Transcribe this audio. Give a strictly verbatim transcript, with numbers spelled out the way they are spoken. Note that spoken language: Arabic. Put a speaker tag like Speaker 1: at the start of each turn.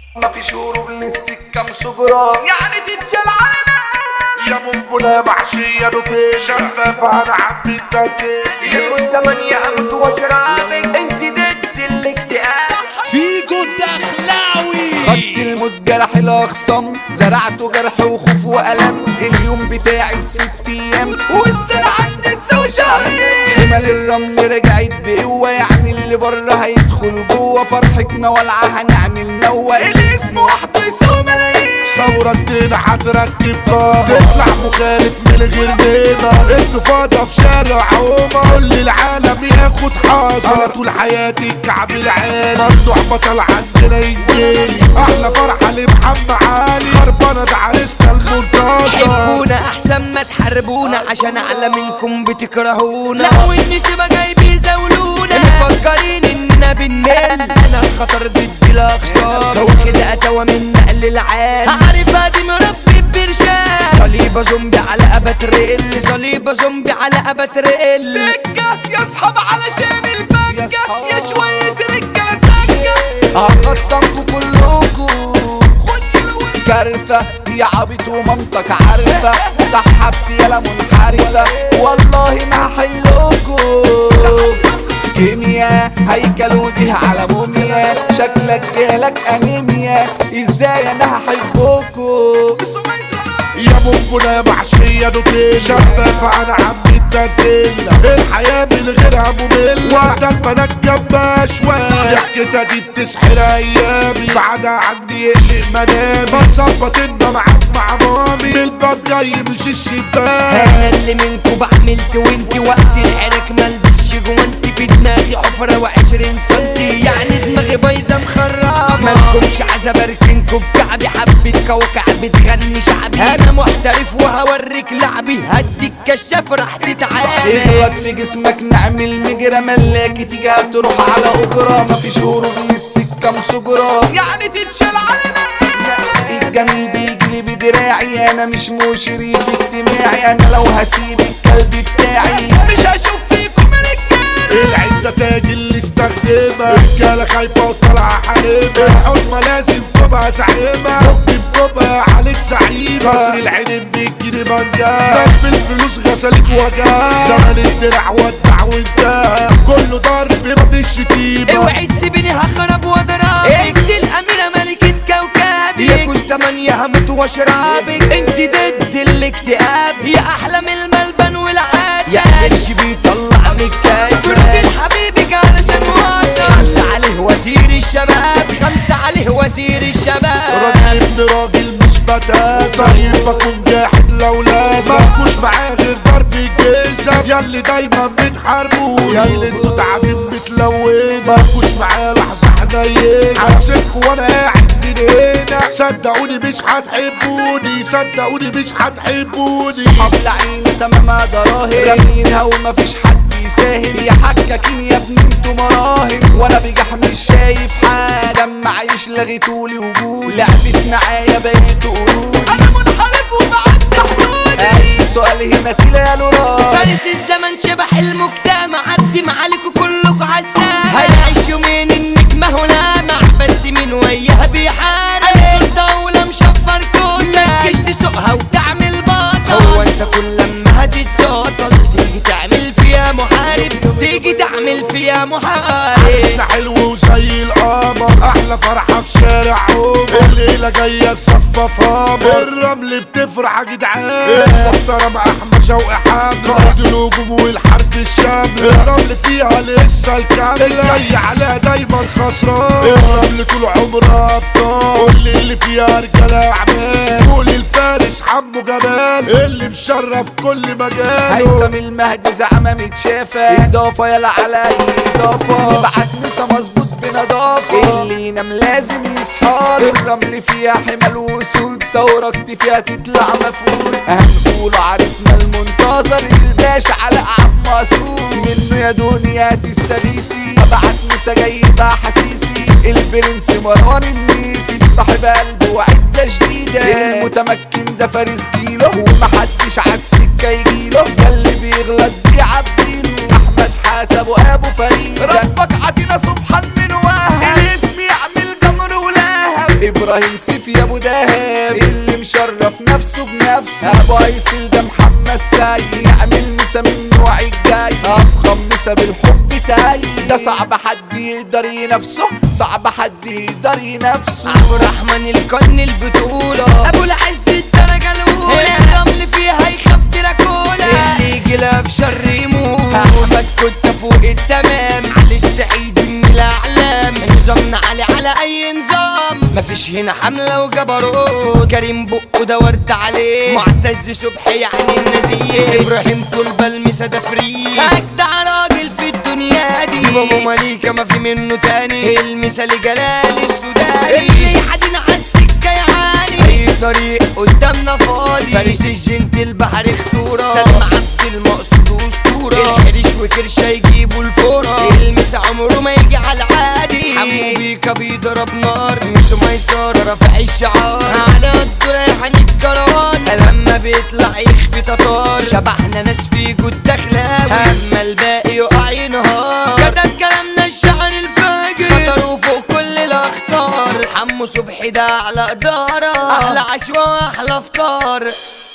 Speaker 1: مفيش هروب للسكة مسجرة يعني تتجال علينا.
Speaker 2: يا منبلة محشية دوبين شفافة انا عبي التنتين.
Speaker 1: يا كنت من يهمت واشرابك انت ضد الاكتئاب.
Speaker 3: فيكو الدخلاوي
Speaker 1: خدت الموت جرح الاخصام زرعته جرح وخوف والم. اليوم بتاعي بست ايام والسنة عدت سوى شهرين. حمل الرمل رجعت بقوة يعني اللي بره هيدخل جوه. فرحتنا والعة هنعمل نوة الاسم وحده يساوي ملايين.
Speaker 2: ثورة الدين هتركب طاقة تطلع مخالف من غير دينا. انتفاضة في شارع عومة قول للعالم ياخد حاجة. انا طول حياتي الكعب العالي ممنوع بطل عندنا ينجيلي. احلى فرحة لمحمد علي خربانة ده عريسنا المنتصر.
Speaker 4: حبونا احسن ما تحاربونا عشان اعلى منكم بتكرهونا. لو النسبة جاي بيزاولونا مفكرين اننا بالنيل. انا الخطر ضد الاخصام وكده اتوى من نقل العالي. هعرف ادي مربي برشام صليبة زومبي على ابتريل. صليبة زومبي على ابتريل.
Speaker 1: سكة يا اصحاب علشان الفكة يا شوية رجالة سكة. هخصمكوا كلكوا كرفة يا عبيط ومامتك عارفة. سحبت يالا منحرفة والله ما هحلكوا. كيمياء هيكل وديه على موميا. شكلك جالك انيميا ازاي انا هحبكوا.
Speaker 2: يا منبلة محشية دوبين شفافة انا عبي التنتين. الحياة من غيرها مملة وقت البنات جنبها شوية. ضحكتها دي بتسحر ايامي بعدها عني يقلق منامي. بتظبط انت معاك مع مامي من الباب جاي مش الشباك.
Speaker 4: انا اللي منكو بعملت وانتي وقت العرك ملبسش جوانتي. في دماغي حفرة وعشرين سنتي يعني دماغي بايظة مخربة. مالكمش عزا بركنكو بكعبي حبة كوكع بتغني شعبي. انا محترف وهوريك لعبي هديك كشاف راح تتعامل.
Speaker 1: اغلط في جسمك نعمل مجرى ملاكي تيجي هتروح على اجرة. مفيش هروب للسكة مسجرة يعني تتشال علينا. الجميل بيجلي بدراعي انا مش مشرف اجتماعي. انا لو هسيب الكلب بتاعي مش هشوف فيكم رجالة.
Speaker 2: العزة تاج اللي استخدمها رجالة خايفة وطالعة حريمة. الحكمة لازم تبقى زعيمة ممكن تبقى عليك سعيدة. قصر العين بيجيلي منجاه ناس بالفلوس غسلت وجاه. زمن الدرع ودع وانتهى كله ضرب مفيش شتيمة.
Speaker 4: اوعي تسيبني هخرب واضربك. انت الاميرة ملكة كوكبي يا كوز تمانية هموت واشربك. انت ضد الاكتئاب يا احلى من الملبن والعسل. يا قرش بيطلع من الكاس راجل حبيبك علشان واصل. خمسة عليه وزير الشباب. خمسة عليه وزير الشباب.
Speaker 2: راجل ابن راجل مش بتاز. طيب بكون جاحد لو لازم مالكوش معاه غير ضرب الجزم. ياللي دايما بتحاربوني يا اللي انتوا تعبين بتلوني. مالكوش معاه لحظة حنينة هسيبكوا وانا قاعد من هنا. صدقوني مش هتحبوني صدقوني مش هتحبوني.
Speaker 1: صحاب لعينة تمامها دراهم رامينها ومفيش حد يساهم. يا حكاكين يا ابني انتوا مراهم وانا بجح مش شايف حاجة. دم عايش لغيتولي وجود لعبت معايا بقيتوا قرود. انا منحرف وبعدي حدودي. اي سؤال هنا تلاقي راس.
Speaker 4: فارس الزمن شبح المجتمع عدي معالكوا كلكوا عالساعة. هيعيش يومين النجمة هو لامع بس مين وياها بيحارب. انا سلطة ولا مشفر كوتا متجيش تسوقها وتعمل بطل. هو انت كل لما هتتسطل تيجي تعمل فيها محارب. تيجي تعمل فيها محارب.
Speaker 2: عرسنا حلو وزي القمر احلى فرحة في شارع عمر. الليلة جاية تصفف قمر. الرمل بتفرح يا جدعان. المحترم احمد شوقي حامد قائد الهجوم والحرب الشاملة. الرمل فيها لسه الكاملة الجاي عليها دايما خسران. الرمل طول عمرها ابطال كل اللي فيها رجالة اعمال. قول الفارس حمو جمال اللي مشرف كل مجال.
Speaker 1: هيثم المهدي زعمة متشافة. اضافة يلا على اضافة. نبعت نسا مظبوط بنضافة. اللي ينام لازم يصحى. الرمل فيها حمل وسود ثورة فيها تطلع مفقود. هنقول عريسنا المنتظر الباشا على اعب مسؤول. منه يا دنيا تستغيثي. ابعت نسا جايبة حسيسي. البرنس مروان النيسي صاحب قلب وعدة جديدة. المتمكن ده فارس جيله ومحدش عالسكة يجيله. ده اللي بيغلط بيعبيله. احمد حسب وابو فريد ربك عطينا سبحان من وهب. الاسم يعمل جمر ولهب. ابراهيم سيف يا ابو دهب اللي مشرف نفسه بنفسه. ابو ايسل ده محمد سيد يعمل مسا من نوع الجاي افخم مسا بالحب تاي. ده صعب حد يقدر ينافسه صعب حد يقدر ينافسه.
Speaker 4: عبد الرحمن القرن البطولة ابو العز الدرجة الاولى الرمل فيها يخاف دراكولا اللي يجي لا في شر يموت. احمد كنت فوق التمام علي السعيد من الاعلام نظامنا علي على اي نظام مفيش هنا حملة وجبروت. كريم بقه دورت عليه معتز صبحي يعني النزيه ابراهيم طلبة المسا ده فري اجدع راجل في الدنيا دي. بابا مليكة ما في منه تاني المسا لجلال السوداني اللي يعدين عالسكة يعاني اي طريق قدامنا فاضي. فارس الجنت البحر خطورة سلمى عبد المقصود اسطورة الحريش وكرشة يجيبوا الفورة المسا عمره ما يجي على العادي. حمو بيكا بيضرب نار مش ميسارة رافع الشعار على الطريق عن الكروان لما بيطلع يخفي تطار. شبحنا ناس في جود دخلاوي اما الباقي يقع ينهار. كتب كلامنا الشعر الفاجر خطر وفوق كل الاخطار. حمو صبحي ده على ادارة احلى عشوة واحلى فطار.